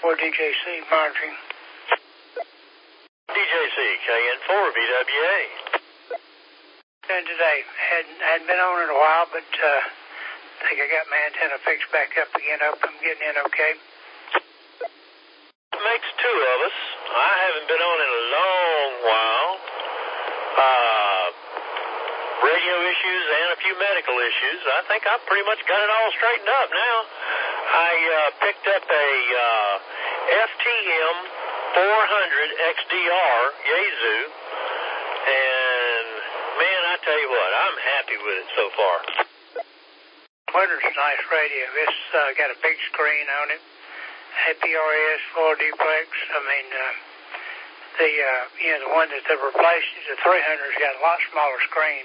for DJC monitoring. DJC, KN4, VWA. And today, hadn't been on in a while, but I think I got my antenna fixed back up again. Hope I'm getting in okay. Makes two of us. I haven't been on in a long while. Radio issues and a few medical issues. I think I've pretty much got it all straightened up now. I picked up a FTM 400 XDR Yaesu, and man, I tell you what, I'm happy with it so far. Winter's a nice radio. It's got a big screen on it. APRS, full duplex. I mean, the one that they replaced, the 300's got a lot smaller screen.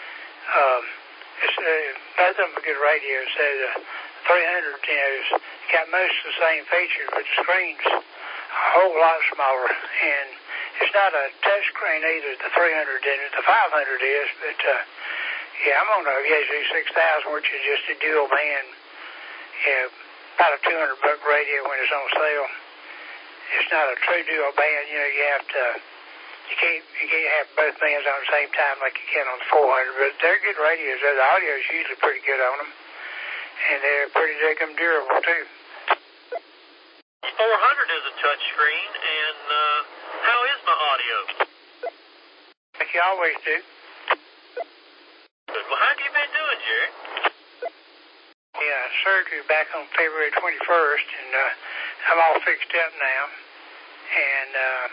Both of them are good radios. So the 300, it's got most of the same features, but the screen's a whole lot smaller. And it's not a touch screen either, the 300 and the 500 is, but yeah, I'm on a Yaesu 6000, which is just a dual band. Yeah, about a $200 radio when it's on sale. It's not a true dual band. You know, you can't have both bands on the same time like you can on the 400. But they're good radios. The audio is usually pretty good on them, and they're pretty durable too. 400 is a touch screen, and how is my audio? Like you always do. Well, how have you been doing, Jerry? Yeah, surgery back on February 21st, and I'm all fixed up now. And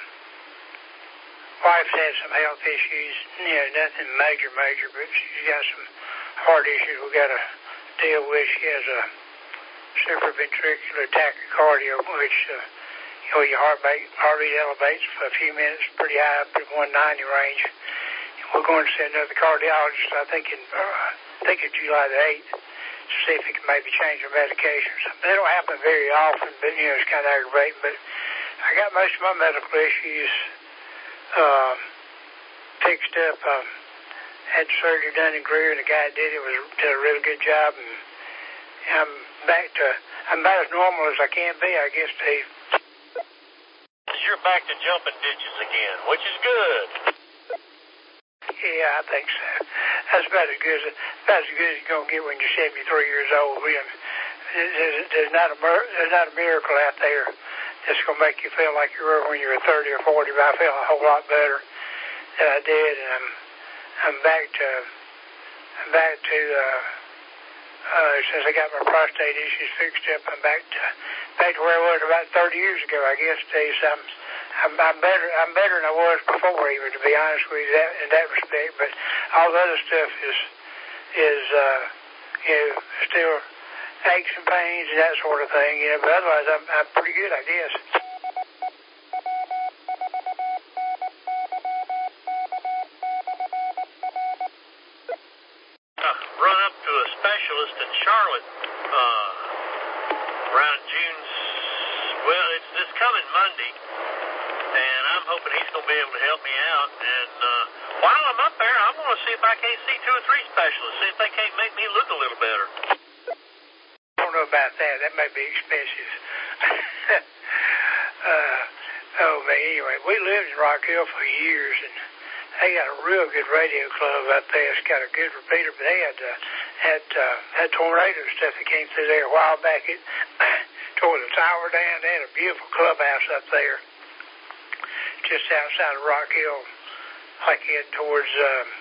wife's had some health issues. You know, nothing major, but she's got some heart issues we got to deal with. She has a supraventricular tachycardia, which your heart rate elevates for a few minutes, pretty high, up in 190 range. And we're going to see another cardiologist, I think it's July the 8th. See if he can maybe change her medication or something. They don't happen very often, but, you know, it's kind of aggravating. But I got most of my medical issues fixed up. Had surgery done in Greer, and the guy that did it did a really good job. And I'm about as normal as I can be, I guess, Steve. You're back to jumping ditches again, which is good. Yeah, I think so. That's about as good as you're gonna get when you're 73 years old. There's not a miracle out there that's gonna make you feel like you were when you were 30 or 40. But I feel a whole lot better than I did, and I'm back to since I got my prostate issues fixed up. I'm back to where I was about 30 years ago, I guess. Steve, so I'm better than I was before, even, to be honest with you, in that respect. But all the other stuff is still aches and pains and that sort of thing, you know. But otherwise, I'm pretty good, I guess. Run up to a specialist in Charlotte around June's. Well, it's this coming Monday. And I'm hoping he's going to be able to help me out. And while I'm up there, I'm going to see if I can't see 2 or 3 specialists, see if they can't make me look a little better. I don't know about that. That may be expensive. Anyway, we lived in Rock Hill for years, and they got a real good radio club up there. It's got a good repeater, but they had tornado stuff that came through there a while back. It tore the tower down. They had a beautiful clubhouse up there, just outside of Rock Hill, like heading towards,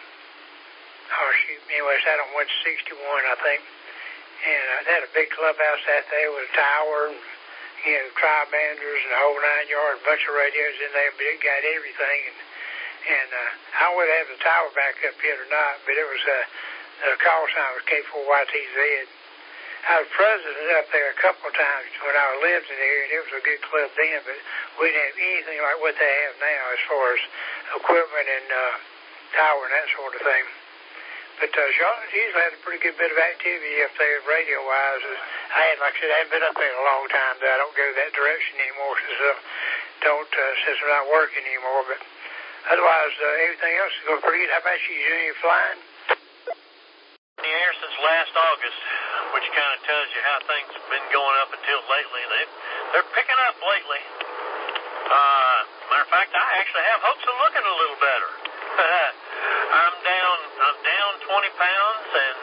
anyways, out on 161, I think. And they had a big clubhouse out there with a tower, and, you know, tri-banders and the whole 9 yards, a bunch of radios in there, but it got everything. And I don't know whether they have the tower back up yet or not, but it was, the call sign was K4YTZ. I was president up there a couple of times when I lived in there, and it was a good club then, but we didn't have anything like what they have now as far as equipment and tower and that sort of thing. But Charlotte usually had a pretty good bit of activity up there radio-wise. Like I said, I haven't been up there in a long time, though. I don't go that direction anymore since I'm not working anymore. But otherwise, everything else is going pretty good. How about you? You doing any flying? In the air since last August, which kind of tells you how things have been going up until lately. they're picking up lately. Matter of fact, I actually have hopes of looking a little better. I'm down 20 pounds, and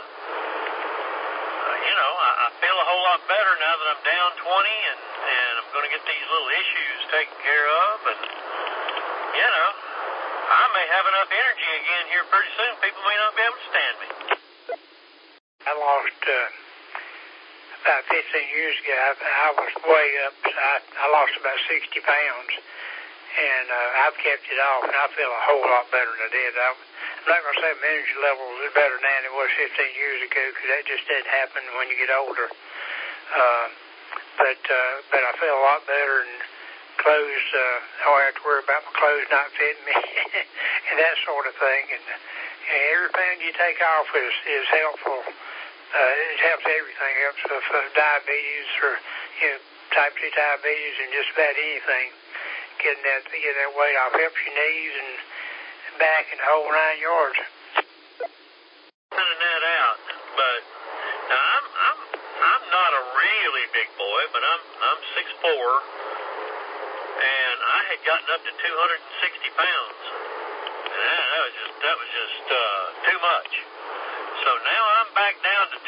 I feel a whole lot better now that I'm down 20, and I'm going to get these little issues taken care of, and I may have enough energy again here pretty soon. People may not be able to stand me. I lost about 15 years ago. I was way up. I lost about 60 pounds, and I've kept it off, and I feel a whole lot better than I did. I'm not going to say my energy level is better now than it was 15 years ago, because that just didn't happen when you get older. But I feel a lot better, and clothes, I don't have to worry about my clothes not fitting me and that sort of thing. And every pound you take off is helpful. It helps everything. It helps with diabetes or type 2 diabetes and just about anything. Getting that weight off helps your knees and back and the whole 9 yards. Finding that out, but now I'm not a really big boy, but I'm 6'4", and I had gotten up to 260 pounds, and that was just too much. So now I'm back down to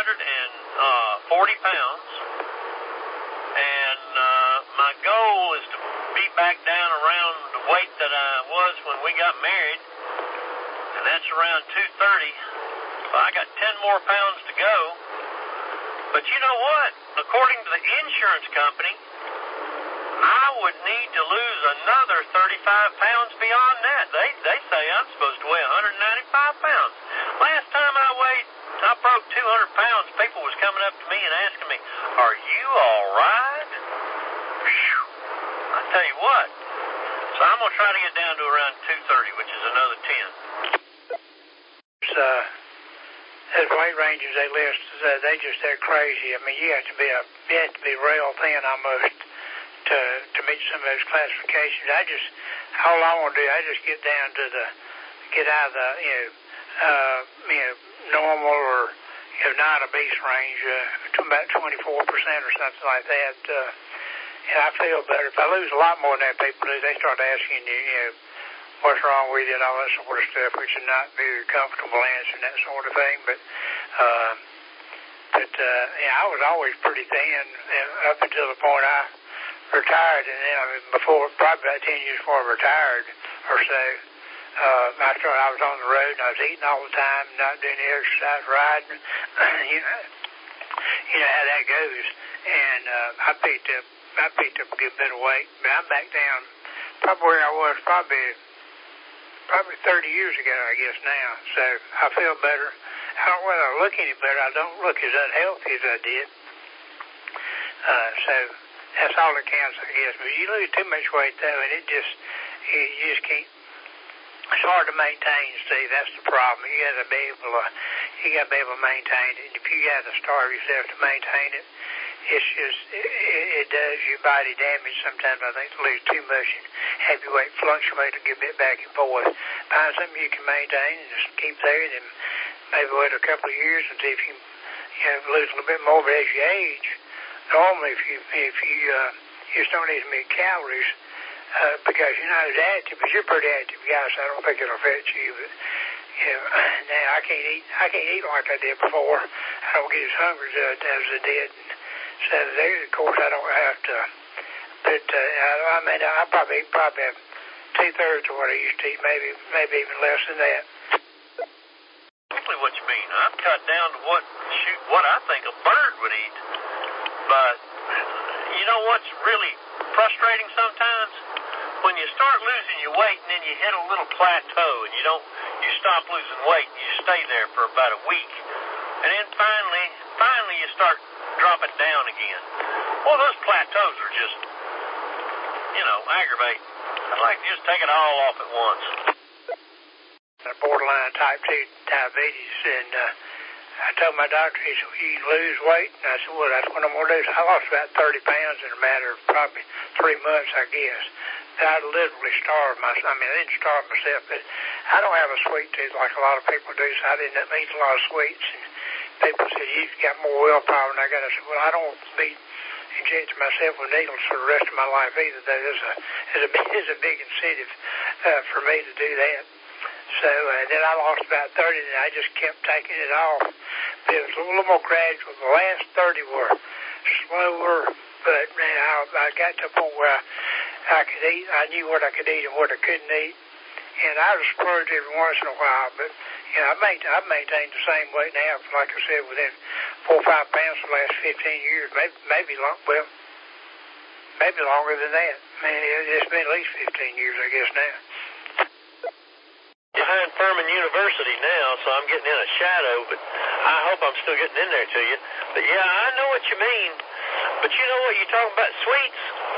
240 pounds, and my goal is to be back down around the weight that I was when we got married, and that's around 230. So I got 10 more pounds to go. But you know what? According to the insurance company, I would need to lose another 35 pounds beyond that. They say I'm supposed to weigh 195 pounds. Last time I broke 200 pounds, people was coming up to me and asking me, "Are you all right?" Whew. I tell you what. So I'm going to try to get down to around 230, which is another 10. Those weight ranges they list, they're crazy. I mean, you have to be real thin almost to meet some of those classifications. All I want to do, I just get out of the normal or not obese range to about 24% or something like that. And I feel better. If I lose a lot more than that, people do, they start asking you, what's wrong with you and all that sort of stuff, which is not very comfortable answering that sort of thing. But I was always pretty thin up until the point I retired, and then probably about 10 years before I retired or so, I was on the road and I was eating all the time, not doing the exercise, riding. You know how that goes. And I picked up a good bit of weight, but I'm back down probably where I was probably 30 years ago, I guess now. So I feel better. I don't whether I look any better. I don't look as unhealthy as I did. So that's all that counts, I guess. But you lose too much weight, though, and you just can't. It's hard to maintain, Steve. That's the problem. You got to be able to maintain it. And if you got to starve yourself to maintain it, it's just it does your body damage sometimes. I think to lose too much and have your weight fluctuate a good bit back and forth. Find something you can maintain and just keep there. Then maybe wait a couple of years and see if you lose a little bit more. But as you age, normally if you just don't eat as many calories. Because you're not as active, but you're a pretty active guy, so I don't think it'll affect you. But now I can't eat like I did before. I don't get as hungry as I did. And so there, of course, I don't have to. But I probably have 2/3 of what I used to eat, maybe even less than that. Exactly what you mean. I've cut down to what I think a bird would eat. But you know what's really frustrating sometimes? When you start losing your weight and then you hit a little plateau and you stop losing weight and you stay there for about a week, and then finally you start dropping down again. Well, those plateaus are just, aggravating. I'd like to just take it all off at once. Borderline type 2 diabetes, and I told my doctor, he said, "You lose weight?" And I said, "Well, that's what I'm going to do." So I lost about 30 pounds in a matter of probably 3 months, I guess. I literally starved myself. I mean, I didn't starve myself, but I don't have a sweet tooth like a lot of people do, so I didn't eat a lot of sweets. And people said, "You've got more willpower than I got." I said, "Well, I don't eat injecting myself with needles for the rest of my life either. That is a big incentive for me to do that. So then I lost about 30, and I just kept taking it off. But it was a little more gradual. The last 30 were slower, but man, I got to a point where I could eat. I knew what I could eat and what I couldn't eat, and I would splurge every once in a while. But you know, I've maintained the same weight now. Like I said, within 4 or 5 pounds for the last 15 years, maybe longer than that. Man, it's been at least 15 years, I guess now. Behind Furman University now, so I'm getting in a shadow, but I hope I'm still getting in there to you. But yeah, I know what you mean. But you know what, you talking about sweets?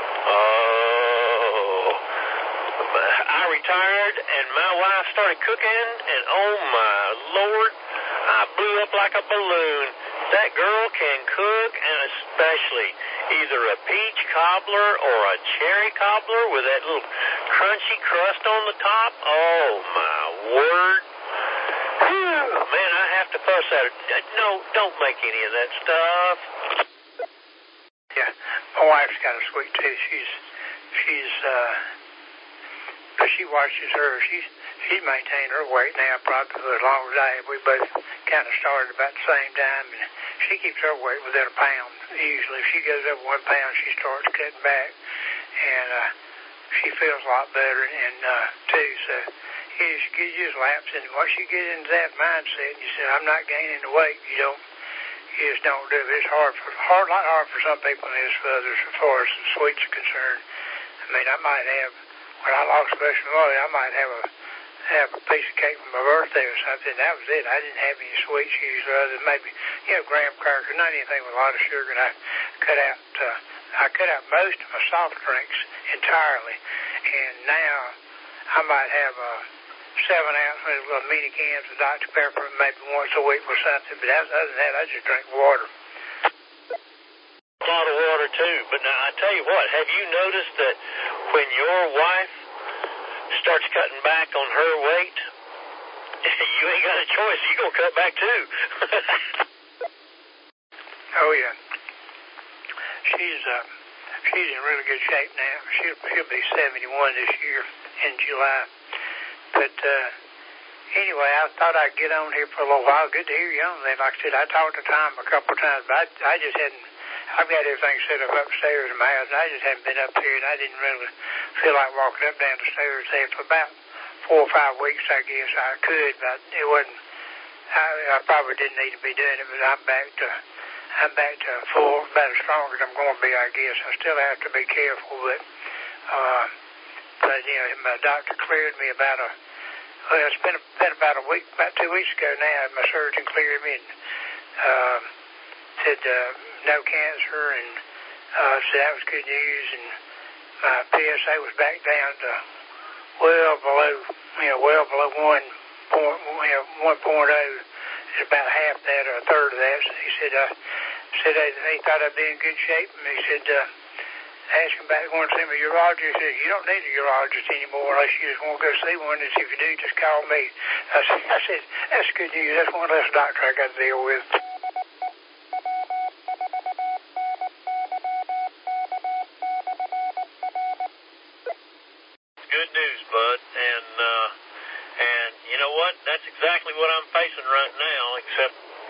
Oh, I retired and my wife started cooking, and oh my Lord, I blew up like a balloon. That girl can cook, and especially either a peach cobbler or a cherry cobbler with that little crunchy crust on the top. Oh my word. Whew, man, I have to fuss at her. No, don't make any of that stuff. Yeah, my wife's got a sweet tooth. She watches her. She's maintained her weight now probably for as long as I have. We both kind of started about the same time, and she keeps her weight within a pound. Usually, if she goes over 1 pound, she starts cutting back, and she feels a lot better, and too. So you just lapse into once you get into that mindset, you say, "I'm not gaining the weight." You just don't do it. It's a lot harder for some people than it is for others as far as the sweets are concerned. I mean, I might have. When I lost special money, I might have a piece of cake for my birthday or something. That was it. I didn't have any sweets usually, other than maybe graham crackers, not anything with a lot of sugar. And I cut out most of my soft drinks entirely. And now I might have 7-ounce little mini cans of Dr. Pepper maybe once a week or something. But other than that, I just drink water. A lot of water too. But now I tell you what, have you noticed that when your wife starts cutting back on her weight, you ain't got a choice. You're going to cut back too. Oh, yeah. She's in really good shape now. She'll be 71 this year in July. But anyway, I thought I'd get on here for a little while. Good to hear you on that. Like I said, I talked to Tom a couple of times, but I just hadn't. I've got everything set up upstairs in my house, and I just hadn't been up here, and I didn't really feel like walking up down the stairs there for about 4 or 5 weeks. I guess I could, but it wasn't. I probably didn't need to be doing it, but I'm back to full, about as strong as I'm going to be, I guess. I still have to be careful, but my doctor cleared me it's been about a week, about 2 weeks ago now. My surgeon cleared me and said no cancer, and so that was good news. And my PSA was back down to well below 1.0. It's about half that or a third of that. So he said he thought I'd be in good shape, and he said ask him about going to see my urologist. He said, "You don't need a urologist anymore unless you just want to go see one. And if you do, just call me." I said, "That's good news. That's one less doctor I got to deal with." Good news, bud. And you know what? That's exactly what I'm facing right now, except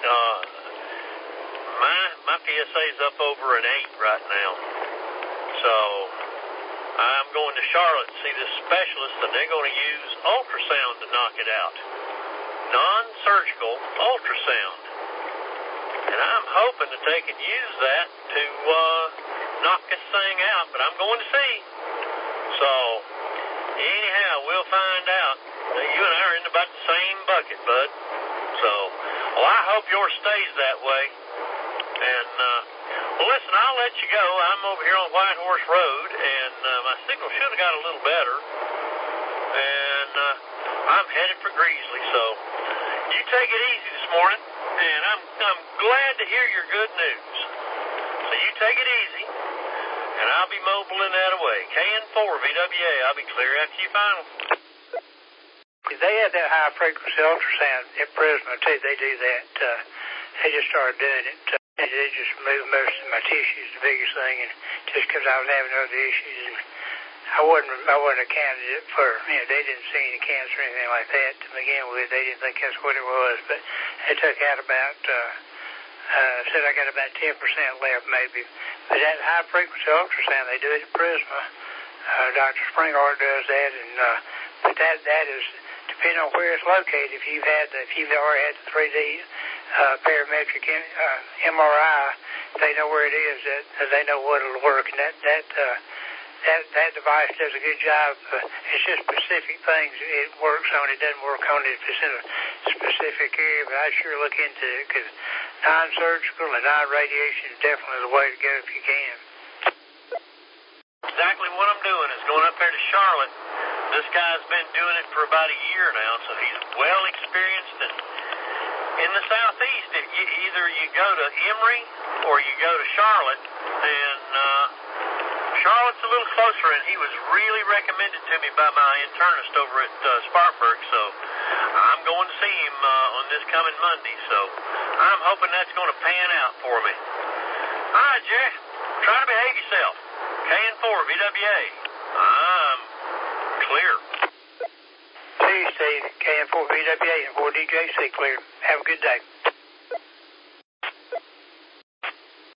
my PSA is up over an 8 right now. So I'm going to Charlotte to see this specialist, and they're going to use ultrasound to knock it out. Non-surgical ultrasound. And I'm hoping that they can use that to knock this thing out, but I'm going to see. So anyhow, we'll find out. You and I are in about the same bucket, bud. So, well, I hope yours stays that way. And, well, listen, I'll let you go. I'm over here on White Horse Road, and my signal should have got a little better. And I'm headed for Greasley, so you take it easy this morning. And I'm glad to hear your good news. So you take it easy, and I'll be mobiling that away. KN4 VWA, I'll be clear after you final. They had that high frequency ultrasound at Prisma too. They do that. They just started doing it. They just moved most of my tissues, the biggest thing, and just because I was having other issues, and I wasn't a candidate for, they didn't see any cancer or anything like that to begin with. They didn't think that's what it was, but they took out about, said I got about 10% left maybe. But that high frequency ultrasound, they do it at Prisma. Dr. Springhart does that, and but that is depending on where it's located. If you've already had the 3D parametric MRI, they know where it is. That they know what it'll work, and that device does a good job. It's just specific things it works on. It doesn't work on it if it's in a specific area. But I'd sure look into it because non-surgical and non-radiation is definitely the way to go if you can. Exactly what I'm doing is going up there to Charlotte. This guy's been doing it for about a year now, so he's well experienced. And in the southeast, either you go to Emory or you go to Charlotte, and Charlotte's a little closer, and he was really recommended to me by my internist over at Spartanburg, so I'm going to see him on this coming Monday, so I'm hoping that's going to pan out for me. All right, Jerry, try to behave yourself. KN4, VWA. I'm clear. See you, Steve. KN4, VWA, and 4DJC clear. Have a good day.